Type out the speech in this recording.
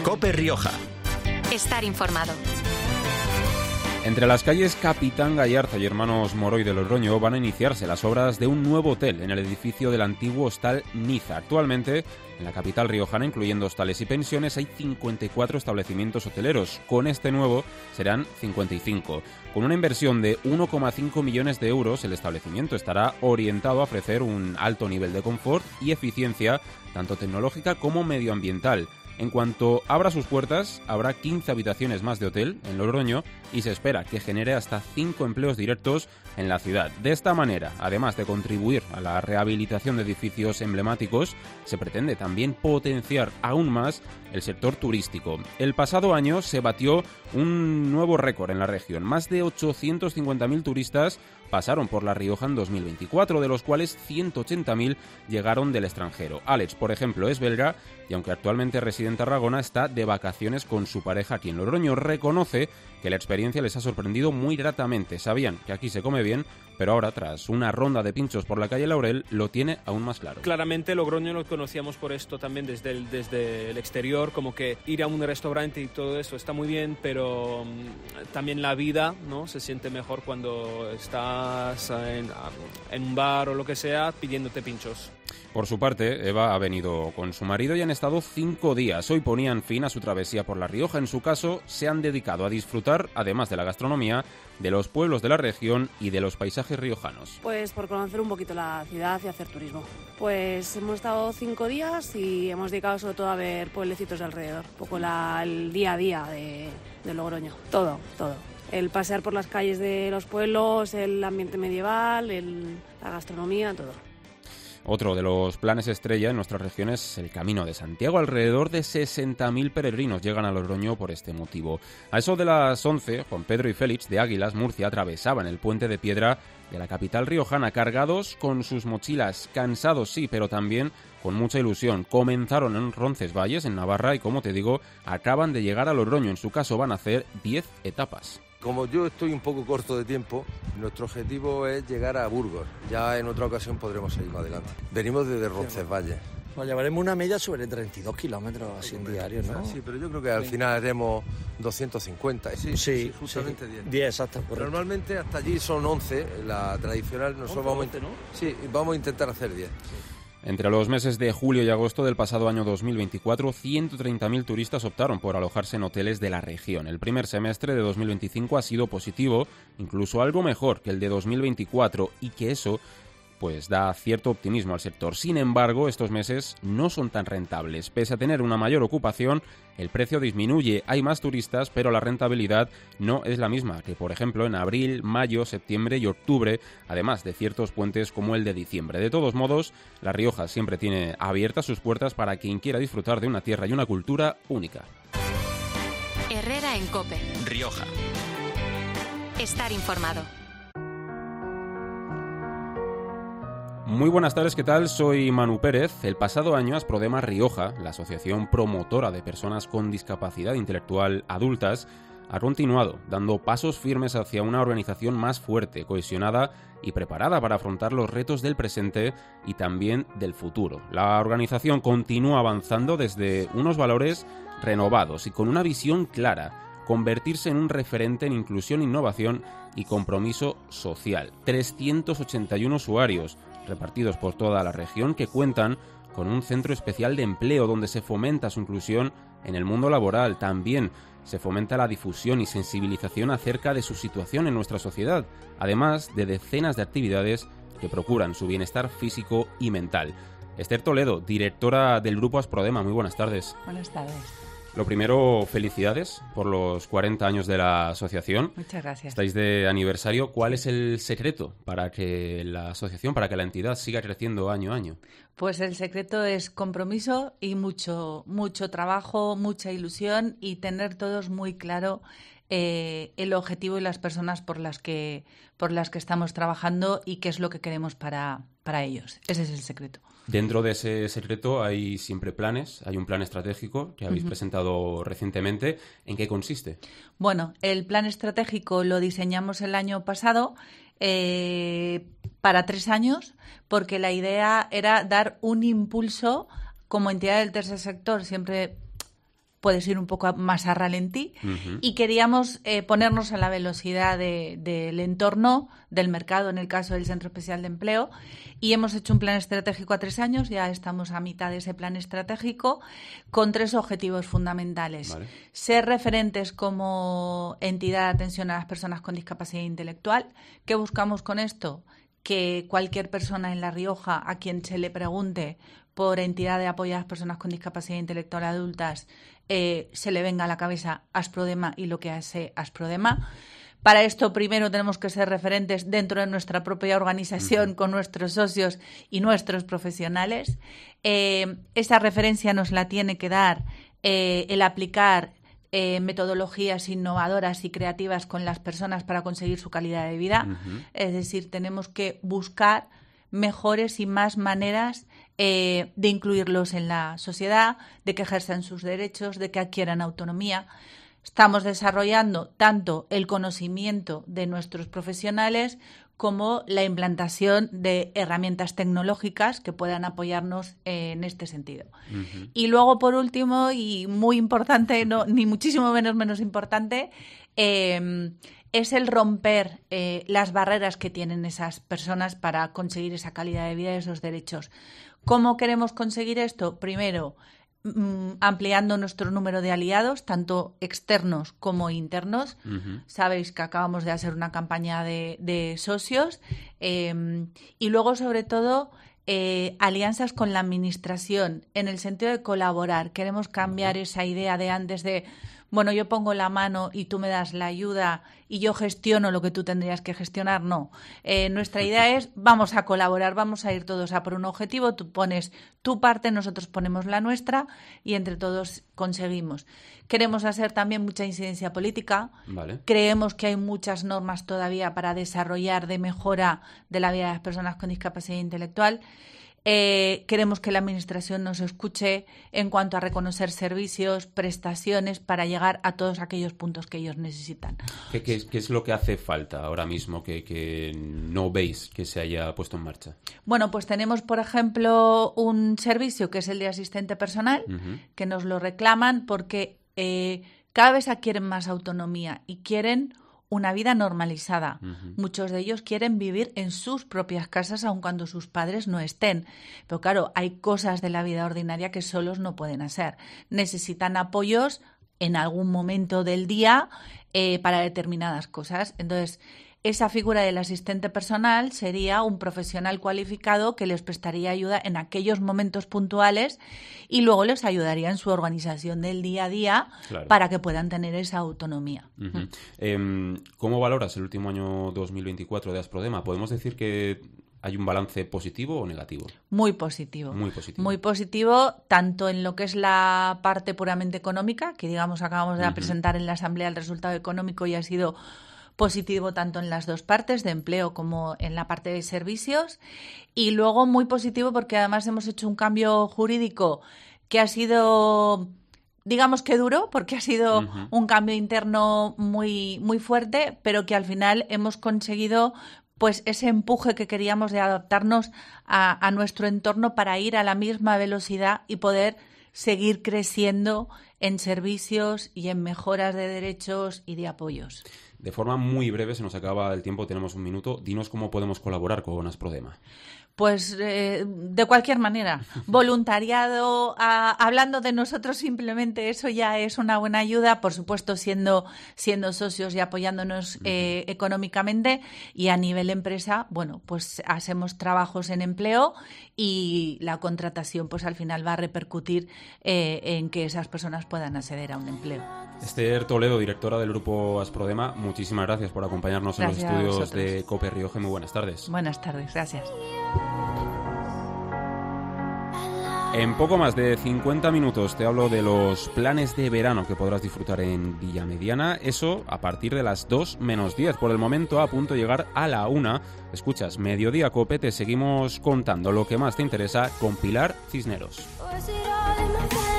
COPE Rioja. Estar informado. Entre las calles Capitán Gallarza y Hermanos Moroy de Logroño van a iniciarse las obras de un nuevo hotel en el edificio del antiguo Hostal Niza. Actualmente, en la capital riojana, incluyendo hostales y pensiones, hay 54 establecimientos hoteleros. Con este nuevo serán 55. Con una inversión de 1,5 millones de euros, el establecimiento estará orientado a ofrecer un alto nivel de confort y eficiencia, tanto tecnológica como medioambiental. En cuanto abra sus puertas, habrá 15 habitaciones más de hotel en Logroño y se espera que genere hasta 5 empleos directos en la ciudad. De esta manera, además de contribuir a la rehabilitación de edificios emblemáticos, se pretende también potenciar aún más el sector turístico. El pasado año se batió un nuevo récord en la región. Más de 850.000 turistas pasaron por La Rioja en 2024, de los cuales 180.000 llegaron del extranjero. Alex, por ejemplo, es belga y aunque actualmente reside en Tarragona, está de vacaciones con su pareja aquí en Logroño. Reconoce que la experiencia les ha sorprendido muy gratamente. Sabían que aquí se come bien, pero ahora, tras una ronda de pinchos por la calle Laurel, lo tiene aún más claro. Claramente Logroño lo conocíamos por esto también desde el exterior, como que ir a un restaurante y todo eso está muy bien, pero también la vida, ¿no?, se siente mejor cuando estás en un bar o lo que sea pidiéndote pinchos. Por su parte, Eva ha venido con su marido y han estado 5 días. Hoy ponían fin a su travesía por La Rioja. En su caso, se han dedicado a disfrutar, además de la gastronomía, de los pueblos de la región y de los paisajes riojanos. Pues por conocer un poquito la ciudad y hacer turismo. Pues hemos estado 5 días y hemos dedicado sobre todo a ver pueblecitos de alrededor. Un poco el día a día de Logroño. Todo. El pasear por las calles de los pueblos, el ambiente medieval, la gastronomía, todo. Otro de los planes estrella en nuestra región es el Camino de Santiago. Alrededor de 60.000 peregrinos llegan a Logroño por este motivo. A eso de las 11, Juan Pedro y Félix de Águilas, Murcia, atravesaban el puente de piedra de la capital riojana, cargados con sus mochilas, cansados sí, pero también con mucha ilusión. Comenzaron en Roncesvalles, en Navarra, y como te digo, acaban de llegar a Logroño. En su caso van a hacer 10 etapas. Como yo estoy un poco corto de tiempo, nuestro objetivo es llegar a Burgos. Ya en otra ocasión podremos seguir más adelante. Venimos desde Roncesvalles. Nos llevaremos una media sobre 32 kilómetros así en diario, ¿no? Sí, pero yo creo que al final haremos 250. Sí, justamente 10. Exacto. Correcto. Normalmente hasta allí son 11, la tradicional. Nosotros vamos a intentar hacer 10. Sí. Entre los meses de julio y agosto del pasado año 2024, 130.000 turistas optaron por alojarse en hoteles de la región. El primer semestre de 2025 ha sido positivo, incluso algo mejor que el de 2024, y que eso pues da cierto optimismo al sector. Sin embargo, estos meses no son tan rentables. Pese a tener una mayor ocupación, el precio disminuye, hay más turistas, pero la rentabilidad no es la misma que, por ejemplo, en abril, mayo, septiembre y octubre, además de ciertos puentes como el de diciembre. De todos modos, La Rioja siempre tiene abiertas sus puertas para quien quiera disfrutar de una tierra y una cultura única. Herrera en COPE. Rioja. Estar informado. Muy buenas tardes, ¿qué tal? Soy Manu Pérez. El pasado año Asprodema Rioja, la asociación promotora de personas con discapacidad intelectual adultas, ha continuado dando pasos firmes hacia una organización más fuerte, cohesionada y preparada para afrontar los retos del presente y también del futuro. La organización continúa avanzando desde unos valores renovados y con una visión clara: convertirse en un referente en inclusión, innovación y compromiso social. 381 usuarios repartidos por toda la región que cuentan con un centro especial de empleo donde se fomenta su inclusión en el mundo laboral. También se fomenta la difusión y sensibilización acerca de su situación en nuestra sociedad, además de decenas de actividades que procuran su bienestar físico y mental. Esther Toledo, directora del Grupo Asprodema, muy buenas tardes. Buenas tardes. Lo primero, felicidades por los 40 años de la asociación. Muchas gracias. Estáis de aniversario. ¿Cuál es el secreto para que la asociación, para que la entidad siga creciendo año a año? Pues el secreto es compromiso y mucho trabajo, mucha ilusión y tener todos muy claro el objetivo y las personas por las que estamos trabajando y qué es lo que queremos para ellos. Ese es el secreto. Dentro de ese secreto hay siempre planes, hay un plan estratégico que habéis presentado recientemente. ¿En qué consiste? Bueno, el plan estratégico lo diseñamos el año pasado para 3 años, porque la idea era dar un impulso como entidad del tercer sector. Siempre puedes ir un poco más a ralentí, y queríamos ponernos a la velocidad del entorno, del mercado, en el caso del Centro Especial de Empleo, y hemos hecho un plan estratégico a 3 años, ya estamos a mitad de ese plan estratégico, con 3 objetivos fundamentales. Vale. Ser referentes como entidad de atención a las personas con discapacidad intelectual. ¿Qué buscamos con esto? Que cualquier persona en La Rioja a quien se le pregunte por entidad de apoyo a las personas con discapacidad intelectual adultas, se le venga a la cabeza Asprodema y lo que hace Asprodema. Para esto, primero tenemos que ser referentes dentro de nuestra propia organización, con nuestros socios y nuestros profesionales. Esa referencia nos la tiene que dar el aplicar metodologías innovadoras y creativas con las personas para conseguir su calidad de vida. Es decir, tenemos que buscar mejores y más maneras de incluirlos en la sociedad, de que ejerzan sus derechos, de que adquieran autonomía. Estamos desarrollando tanto el conocimiento de nuestros profesionales como la implantación de herramientas tecnológicas que puedan apoyarnos en este sentido. Y luego, por último, y muy importante, no, ni muchísimo menos importante, es el romper las barreras que tienen esas personas para conseguir esa calidad de vida y esos derechos. ¿Cómo queremos conseguir esto? Primero, ampliando nuestro número de aliados, tanto externos como internos. Sabéis que acabamos de hacer una campaña de socios, y luego, sobre todo, alianzas con la administración, en el sentido de colaborar. Queremos cambiar esa idea de antes de, bueno, yo pongo la mano y tú me das la ayuda y yo gestiono lo que tú tendrías que gestionar. No. Nuestra idea es, vamos a colaborar, vamos a ir todos a por un objetivo, tú pones tu parte, nosotros ponemos la nuestra y entre todos conseguimos. Queremos hacer también mucha incidencia política. Vale. Creemos que hay muchas normas todavía para desarrollar de mejora de la vida de las personas con discapacidad intelectual. Queremos que la Administración nos escuche en cuanto a reconocer servicios, prestaciones, para llegar a todos aquellos puntos que ellos necesitan. ¿Qué es lo que hace falta ahora mismo que no veis que se haya puesto en marcha? Bueno, pues tenemos, por ejemplo, un servicio que es el de asistente personal, que nos lo reclaman porque cada vez adquieren más autonomía y quieren una vida normalizada. Muchos de ellos quieren vivir en sus propias casas aun cuando sus padres no estén. Pero claro, hay cosas de la vida ordinaria que solos no pueden hacer. Necesitan apoyos en algún momento del día para determinadas cosas. Entonces, esa figura del asistente personal sería un profesional cualificado que les prestaría ayuda en aquellos momentos puntuales y luego les ayudaría en su organización del día a día, claro, para que puedan tener esa autonomía. ¿Cómo valoras el último año 2024 de Asprodema? ¿Podemos decir que hay un balance positivo o negativo? Muy positivo. Muy positivo. Muy positivo, tanto en lo que es la parte puramente económica, que digamos acabamos de presentar en la Asamblea el resultado económico y ha sido positivo tanto en las dos partes, de empleo como en la parte de servicios, y luego muy positivo porque además hemos hecho un cambio jurídico que ha sido, digamos que duro, porque ha sido un cambio interno muy, muy fuerte, pero que al final hemos conseguido pues ese empuje que queríamos de adaptarnos a nuestro entorno para ir a la misma velocidad y poder seguir creciendo en servicios y en mejoras de derechos y de apoyos. De forma muy breve, se nos acaba el tiempo, tenemos un minuto. Dinos cómo podemos colaborar con Asprodema. Pues de cualquier manera, voluntariado, hablando de nosotros simplemente, eso ya es una buena ayuda, por supuesto siendo socios y apoyándonos económicamente, y a nivel empresa, bueno, pues hacemos trabajos en empleo y la contratación pues al final va a repercutir en que esas personas puedan acceder a un empleo. Esther Toledo, directora del Grupo Asprodema, muchísimas gracias por acompañarnos en los estudios de COPE Rioja. Muy buenas tardes. Buenas tardes, gracias. En poco más de 50 minutos te hablo de los planes de verano que podrás disfrutar en Villamediana. Eso a partir de las 2 menos 10. Por el momento, a punto de llegar a la 1. Escuchas Mediodía Cope, te seguimos contando lo que más te interesa con Pilar Cisneros.